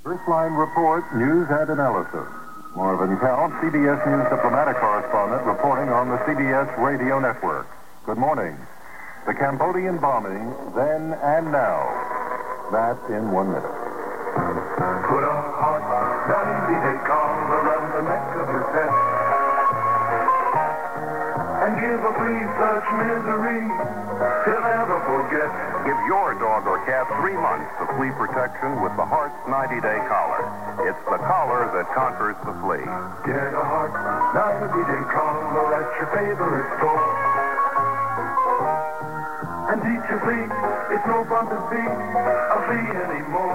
First Line Report, news and analysis. Marvin Count, CBS News diplomatic correspondent, reporting on the CBS radio network. Good morning. The Cambodian bombing, then and now. That in 1 minute. Put a heart, 90-day collar around the neck of your pet. And give a flea such misery he'll never forget. Give your dog or cat 3 months of flea protection with the Heart's 90-day collar. It's the collar that conquers the flea. Get a Heart 90-day collar at your favorite store. And teach your flea it's no fun to be a flea anymore.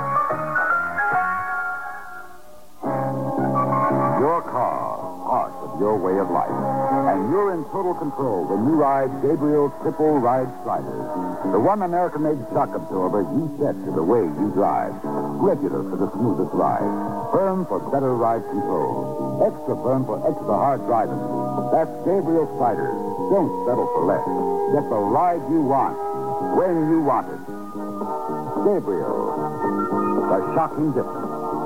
Your car, part of your way of life. And you're in total control when you ride Gabriel's Triple Ride Strider. The one American-made shock absorber you set to the way you drive. Regular for the smoothest ride. Firm for better ride control. Extra firm for extra hard driving. That's Gabriel's Strider. Don't settle for less. Get the ride you want, when you want it. Gabriel. The shocking difference.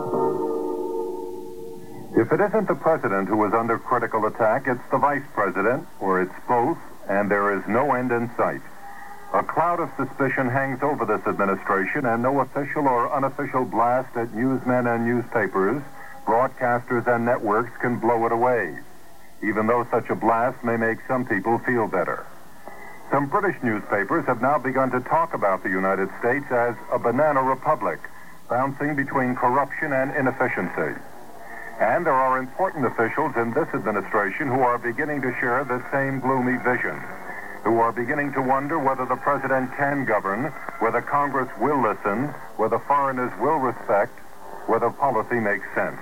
If it isn't the president who is under critical attack, it's the vice president, or it's both, and there is no end in sight. A cloud of suspicion hangs over this administration, and no official or unofficial blast at newsmen and newspapers, broadcasters and networks can blow it away, even though such a blast may make some people feel better. Some British newspapers have now begun to talk about the United States as a banana republic, bouncing between corruption and inefficiency. And there are important officials in this administration who are beginning to share the same gloomy vision, who are beginning to wonder whether the president can govern, whether Congress will listen, whether foreigners will respect, whether policy makes sense.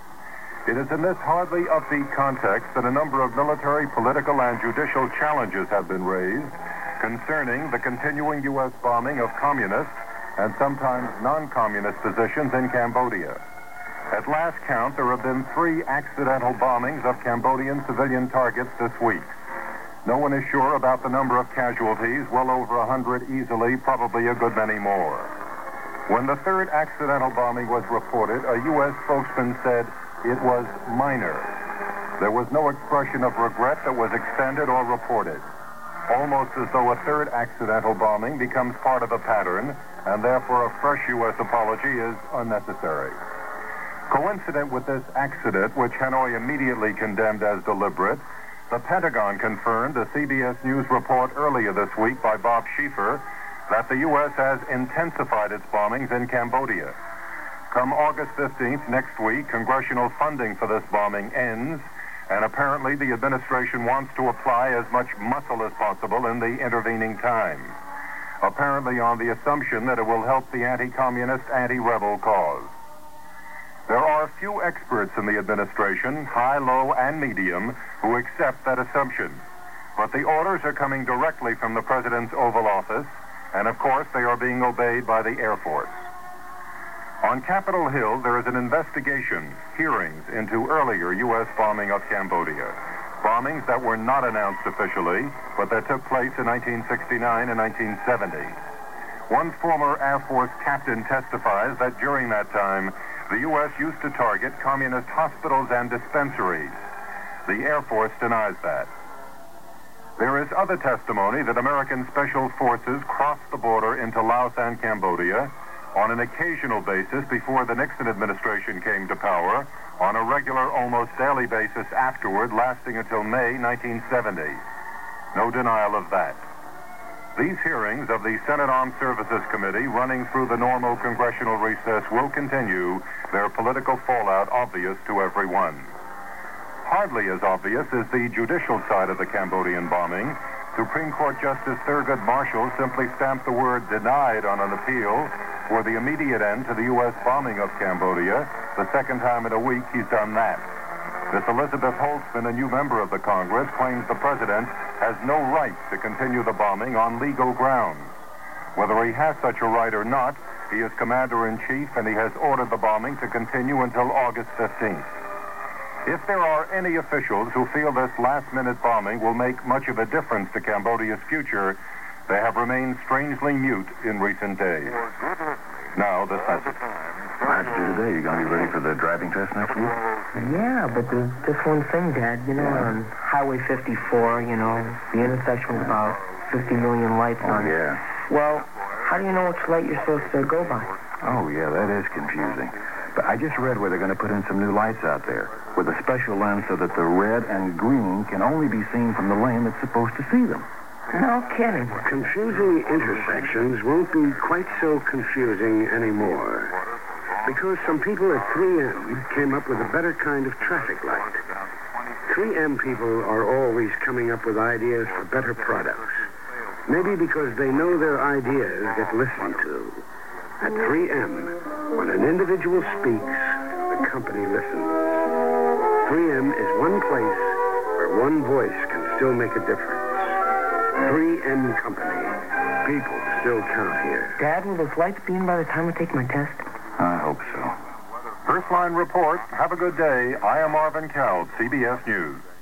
It is in this hardly upbeat context that a number of military, political, and judicial challenges have been raised concerning the continuing U.S. bombing of communist and sometimes non-communist positions in Cambodia. At last count, there have been 3 accidental bombings of Cambodian civilian targets this week. No one is sure about the number of casualties, well over 100 easily, probably a good many more. When the 3rd accidental bombing was reported, a U.S. spokesman said it was minor. There was no expression of regret that was extended or reported. Almost as though a 3rd accidental bombing becomes part of a pattern, and therefore a fresh U.S. apology is unnecessary. Coincident with this accident, which Hanoi immediately condemned as deliberate, the Pentagon confirmed a CBS News report earlier this week by Bob Schieffer that the U.S. has intensified its bombings in Cambodia. Come August 15th, next week, congressional funding for this bombing ends, and apparently the administration wants to apply as much muscle as possible in the intervening time, apparently on the assumption that it will help the anti-communist, anti-rebel cause. There are few experts in the administration, high, low, and medium, who accept that assumption. But the orders are coming directly from the president's Oval Office, and of course they are being obeyed by the Air Force. On Capitol Hill, there is an investigation, hearings into earlier U.S. bombing of Cambodia. Bombings that were not announced officially, but that took place in 1969 and 1970. One former Air Force captain testifies that during that time, the U.S. used to target communist hospitals and dispensaries. The Air Force denies that. There is other testimony that American special forces crossed the border into Laos and Cambodia on an occasional basis before the Nixon administration came to power, on a regular, almost daily basis afterward, lasting until May 1970. No denial of that. These hearings of the Senate Armed Services Committee, running through the normal congressional recess, will continue, their political fallout obvious to everyone. Hardly as obvious is the judicial side of the Cambodian bombing. Supreme Court Justice Thurgood Marshall simply stamped the word denied on an appeal for the immediate end to the U.S. bombing of Cambodia. The second time in a week he's done that. Miss Elizabeth Holtzman, a new member of the Congress, claims the president has no right to continue the bombing on legal grounds. Whether he has such a right or not, he is commander-in-chief, and he has ordered the bombing to continue until August 15th. If there are any officials who feel this last-minute bombing will make much of a difference to Cambodia's future, they have remained strangely mute in recent days. Now, this message. How'd you do today? You gonna be ready for the driving test next week? Yeah, but there's just one thing, Dad. On Highway 54, the intersection with about 50 million lights on it. Yeah. Well, how do you know which light you're supposed to go by? Oh, yeah, that is confusing. But I just read where they're going to put in some new lights out there with a special lens so that the red and green can only be seen from the lane that's supposed to see them. No kidding. Confusing intersections won't be quite so confusing anymore. Because some people at 3M came up with a better kind of traffic light. 3M people are always coming up with ideas for better products. Maybe because they know their ideas get listened to. At 3M, when an individual speaks, the company listens. 3M is one place where one voice can still make a difference. 3M Company. People still count here. Dad, will those lights be in by the time I take my test? I hope so. First Line Report. Have a good day. I am Marvin Cowd, CBS News.